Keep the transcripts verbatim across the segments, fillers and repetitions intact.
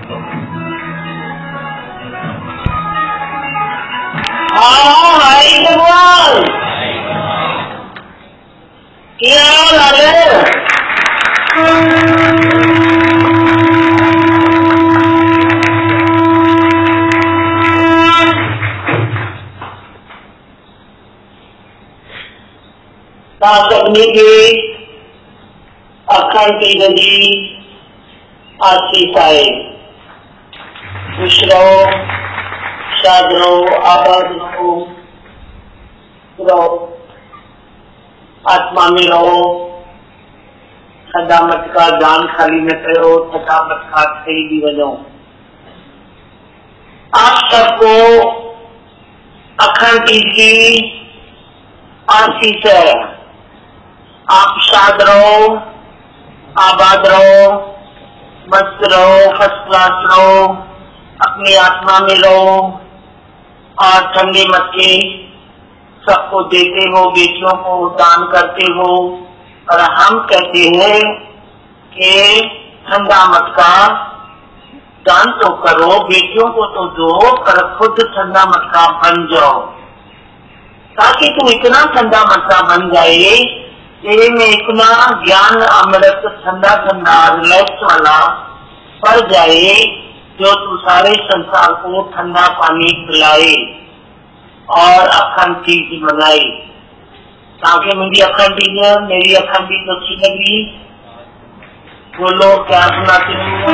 हाँ भाई भगवान क्या लगे ताकतनी की अखंड जिंदगी आशीष आए। खुश रहो, शाद रहो, आबाद रहो, रहो आत्मा में रहो। सदा मत का जान खाली न करो, सदा मत का खरीदी बनो। आप सबको अखंड की आशीष है। आप शाद रहो, आबाद रहो, मस्त रहो, फर्स्ट क्लास रहो, अपनी आत्मा में रहो और ठंडे मत के सबको देते हो, बेटियों को दान करते हो। और हम कहते हैं कि ठंडा मत का दान तो करो, बेटियों को तो दो, पर खुद ठंडा मत का बन जाओ, ताकि तू इतना ठंडा मत का बन जाए, तेरे में इतना ज्ञान अमृत ठंडा ठंडा रिलैक्स वाला पड़ जाए, जो तू सारे संसार को ठंडा पानी पिलाए और अखंड चीज बनाए। ताकि मेरी अखंड है, मेरी अखंड तो अच्छी लगी। बोलो क्या सुनाते हो?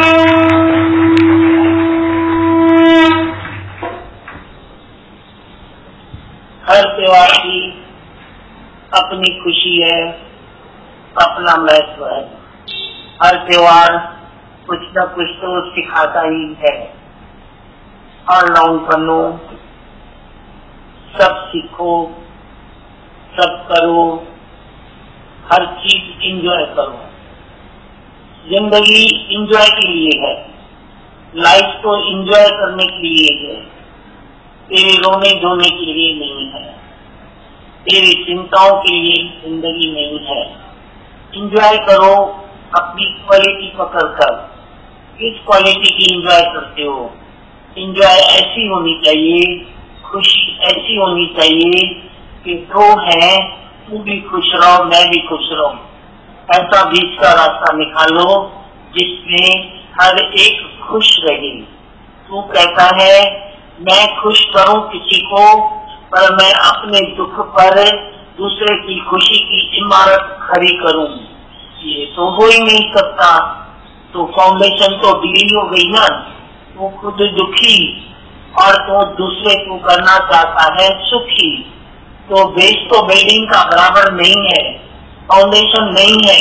हर त्योहार की अपनी खुशी है, अपना महत्व है। हर त्योहार कुछ न कुछ तो सिखाता ही है। और लॉन्ग बनो, सब सीखो, सब करो, हर चीज इंजॉय करो। जिंदगी इंजॉय के लिए है, लाइफ को इंजॉय करने के लिए है, तेरे रोने धोने के लिए नहीं है, तेरी चिंताओं के लिए जिंदगी नहीं है। इंजॉय करो अपनी क्वालिटी पकड़ कर। किस क्वालिटी की इंजॉय करते हो? इंजॉय ऐसी होनी चाहिए, खुशी ऐसी होनी चाहिए कि दो है, तू भी खुश रहो, मैं भी खुश रहूं। ऐसा बीच का रास्ता निकालो जिसमें हर एक खुश रहे। तू कहता है मैं खुश करूं किसी को, पर मैं अपने दुख पर दूसरे की खुशी की इमारत खड़ी करूं, ये तो हो ही नहीं सकता। तो फाउंडेशन तो ढीली हो गई ना। तू खुद दुखी और तो दूसरे को करना चाहता है सुखी, तो बेस तो बिल्डिंग का बराबर नहीं है, फाउंडेशन नहीं है,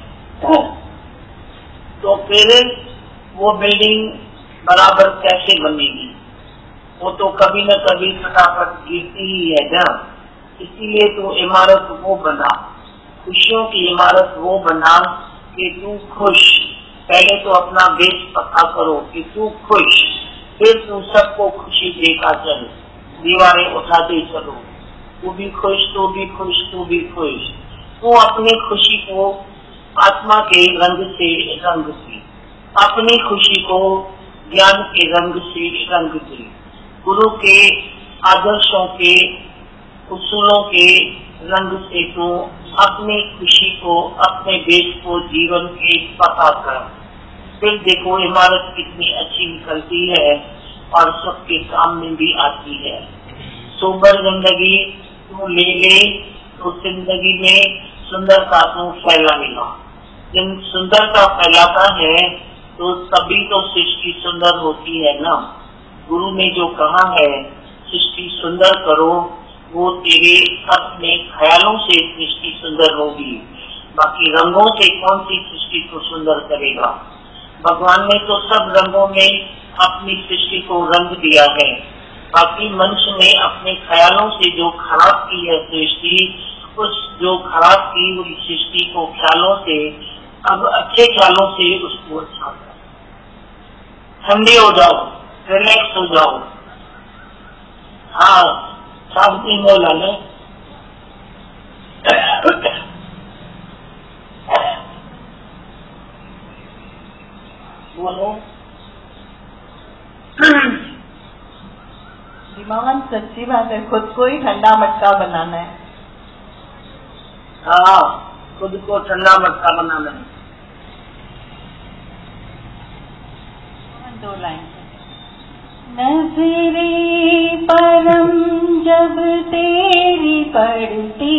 तो फिर वो बिल्डिंग बराबर कैसे बनेगी? वो तो कभी न कभी फटाफट गिरती ही है ना। इसीलिए तो इमारत वो बना, खुशियों की इमारत वो बना कि तू खुश। पहले तो अपना बेस पक्का करो कि तू खुश, फिर तू सबको खुशी देगा चल, दीवारें उठाते चलो। तू भी खुश, तू भी खुश, तू भी खुश। तू अपनी खुशी को आत्मा के रंग से रंग दे, अपनी खुशी को ज्ञान के रंग से रंग दे, गुरु के आदर्शों के उसूलों के रंग से तो अपनी खुशी को, अपने देश को जीवन के पता कर। फिर देखो इमारत कितनी अच्छी निकलती है और सबके सामने भी आती है। सोबर जिंदगी तू ले ले तो जिंदगी में सुंदरता तू फैलाएगा। जब सुंदरता फैलाता है तो तभी तो सृष्टि सुंदर होती है ना। गुरु ने जो कहा है सृष्टि सुंदर करो, वो तेरे अपने ख्यालों से सृष्टि सुंदर होगी। बाकी रंगों से कौन सी सृष्टि को सुंदर करेगा? भगवान ने तो सब रंगों में अपनी सृष्टि को रंग दिया है। बाकी मनुष्य ने अपने ख्यालों से जो खराब की है सृष्टि, उस जो खराब की हुई सृष्टि को ख्यालों से अब अच्छे ख्यालों से उसको अच्छा कर। ठंडे हो जाओ, रिलैक्स हो जाओ। हाँ शांति बोला ने बोलो मोहन सच्ची बात है, खुद को ही ठंडा मटका बनाना है। हाँ, खुद को ठंडा मटका बनाना है। दो लाइन नज़रे परम जब तेरी पड़ती,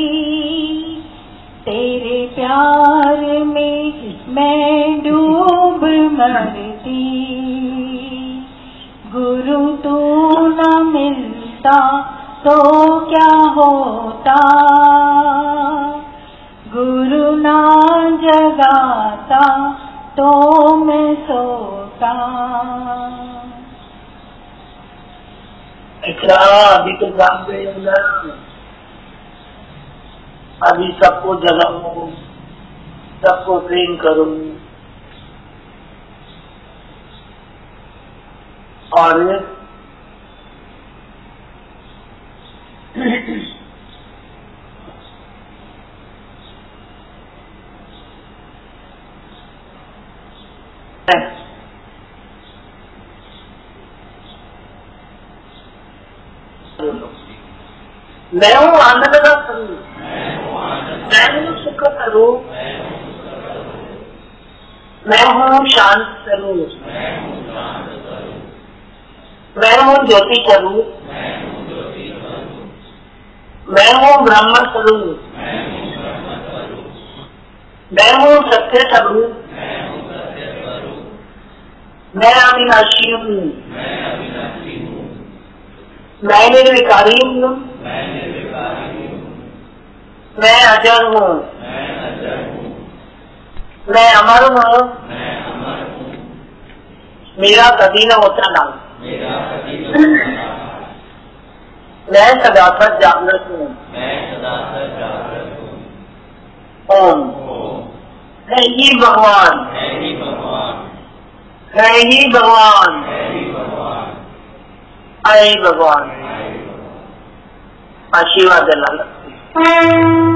तेरे प्यार में मैं डूब मरती। गुरु तू न मिलता तो क्या होता, गुरु ना जगाता तो मैं सोता। अच्छा, अभी तो जाग गए हो ना, अभी सबको जगाओ, सबको प्रेम करो और मैं हूँ आनंद का स्वरूप, मैं हूँ सुख स्वरूप, मैं हूँ शांत स्वरूप, मैं हूँ ज्योति स्वरूप, मैं हूँ ब्रह्म स्वरूप, मैं हूँ सत्य स्वरूप, मैं अविनाशी हूँ, मैं निर्विकारी हूँ, मैं अजर हूँ, मैं अमर हूँ, मेरा कभी न होता ना, मैं सदासत जागृत हूँ। ओम है ही भगवान, है ही भगवान, आई भगवान। आशीर्वाद दिला।